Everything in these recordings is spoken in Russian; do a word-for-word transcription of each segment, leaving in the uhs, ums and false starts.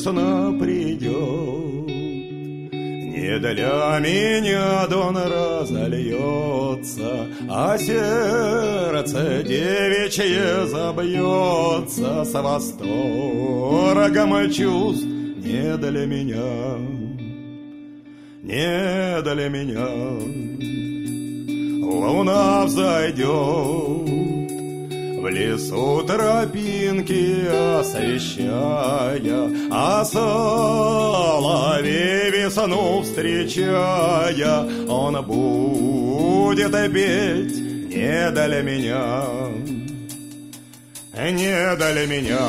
весна придет, не для меня дон разольется, а сердце девичье забьется с восторгом чувств. Не для меня, не для меня. Луна взойдет, в лесу тропинки освещая, а соловей весну встречая, он будет петь не для меня, не для меня.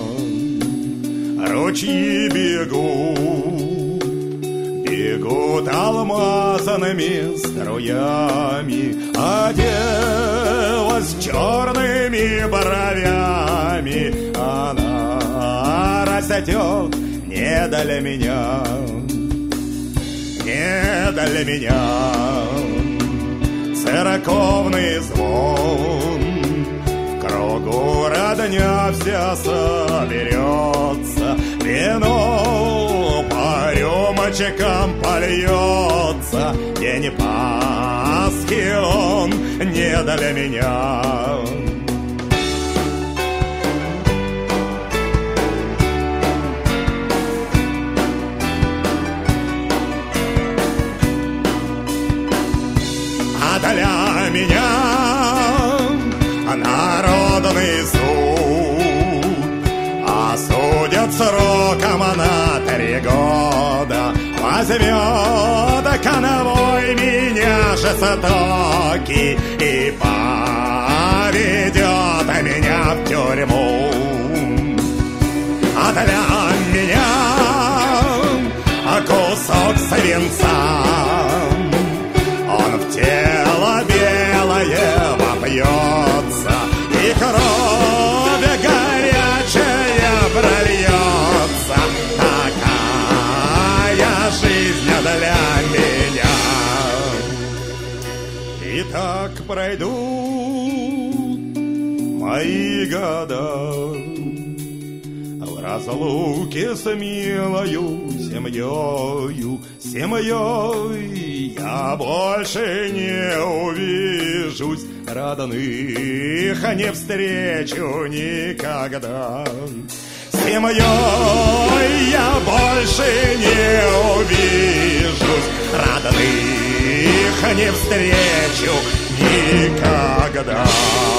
Ручьи бегут, бегут алмазными струями, оделась черными бровями. Она растет не для меня, не для меня. Церковный звон, в кругу родня вся соберется, вино по рюмочкам польется. День Пасхи он не для меня. А для меня народный суд осудят сроком на три года. Возьмет конвой меня жестоки и поведет меня в тюрьму. А для меня кусок свинца, он в тело белое вопьется, и кровь горячая прольется. Такая жизнь для меня. И так пройдут мои года в разлуке с милою семьёю, семьей я больше не увижусь, родных не встречу никогда. Семьей я больше не увижусь, родных не встречу никогда.